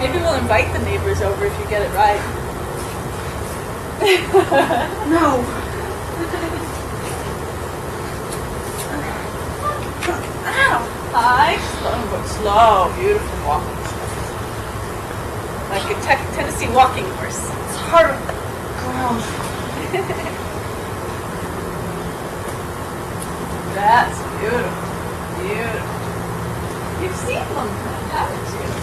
Maybe we'll invite the neighbors over if you get it right. No. Ow. Hi. Slow, but slow. Beautiful walking. Like a Tennessee walking horse. It's hard on the ground. That's beautiful. Beautiful. You've seen one, haven't you?